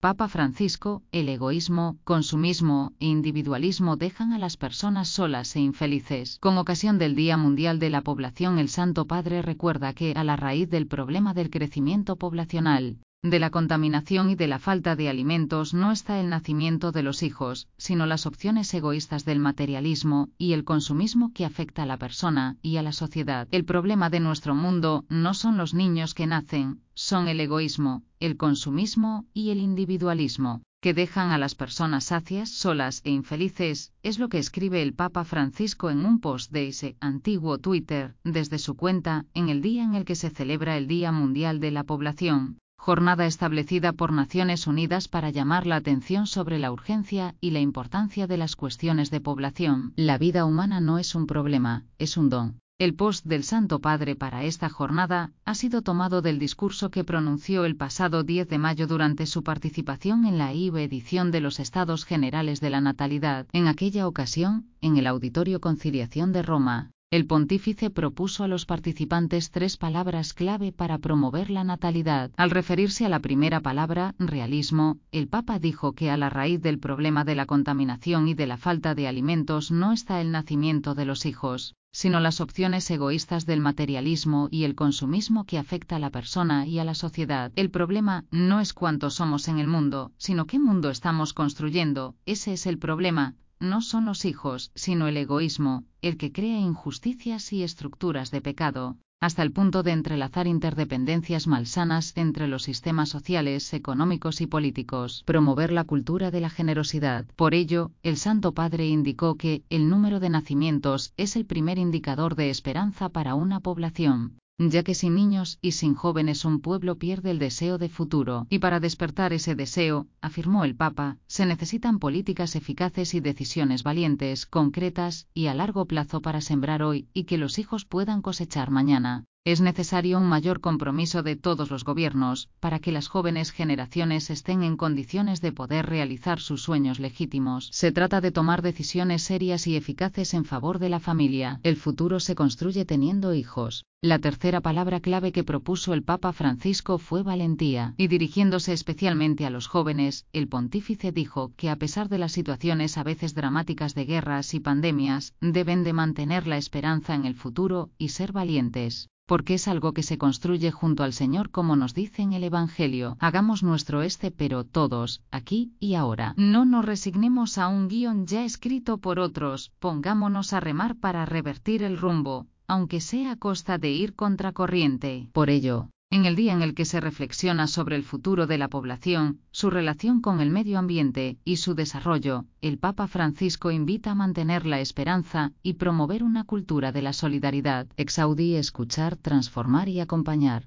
Papa Francisco, el egoísmo, consumismo e individualismo dejan a las personas solas e infelices. Con ocasión del Día Mundial de la Población, el Santo Padre recuerda que, a la raíz del problema del crecimiento poblacional, de la contaminación y de la falta de alimentos, no está el nacimiento de los hijos, sino las opciones egoístas del materialismo y el consumismo que afecta a la persona y a la sociedad. El problema de nuestro mundo no son los niños que nacen, son el egoísmo, el consumismo y el individualismo, que dejan a las personas sacias, solas e infelices, es lo que escribe el Papa Francisco en un post de ese antiguo Twitter, desde su cuenta, en el día en el que se celebra el Día Mundial de la Población, jornada establecida por Naciones Unidas para llamar la atención sobre la urgencia y la importancia de las cuestiones de población. La vida humana no es un problema, es un don. El post del Santo Padre para esta jornada ha sido tomado del discurso que pronunció el pasado 10 de mayo durante su participación en la IV edición de los Estados Generales de la Natalidad. En aquella ocasión, en el Auditorio Conciliación de Roma, el pontífice propuso a los participantes 3 palabras clave para promover la natalidad. Al referirse a la primera palabra, realismo, el Papa dijo que a la raíz del problema de la contaminación y de la falta de alimentos no está el nacimiento de los hijos, sino las opciones egoístas del materialismo y el consumismo que afecta a la persona y a la sociedad. El problema no es cuántos somos en el mundo, sino qué mundo estamos construyendo. Ese es el problema. No son los hijos, sino el egoísmo, el que crea injusticias y estructuras de pecado, hasta el punto de entrelazar interdependencias malsanas entre los sistemas sociales, económicos y políticos. Promover la cultura de la generosidad. Por ello, el Santo Padre indicó que el número de nacimientos es el primer indicador de esperanza para una población, ya que sin niños y sin jóvenes un pueblo pierde el deseo de futuro. Y para despertar ese deseo, afirmó el Papa, se necesitan políticas eficaces y decisiones valientes, concretas y a largo plazo para sembrar hoy y que los hijos puedan cosechar mañana. Es necesario un mayor compromiso de todos los gobiernos, para que las jóvenes generaciones estén en condiciones de poder realizar sus sueños legítimos. Se trata de tomar decisiones serias y eficaces en favor de la familia. El futuro se construye teniendo hijos. La tercera palabra clave que propuso el Papa Francisco fue valentía, y dirigiéndose especialmente a los jóvenes, el pontífice dijo que a pesar de las situaciones a veces dramáticas de guerras y pandemias, deben de mantener la esperanza en el futuro y ser valientes, porque es algo que se construye junto al Señor, como nos dice en el Evangelio. Hagamos nuestro pero todos, aquí y ahora. No nos resignemos a un guión ya escrito por otros, pongámonos a remar para revertir el rumbo, aunque sea a costa de ir contracorriente. Por ello, en el día en el que se reflexiona sobre el futuro de la población, su relación con el medio ambiente y su desarrollo, el Papa Francisco invita a mantener la esperanza y promover una cultura de la solidaridad. Exaudí, escuchar, transformar y acompañar.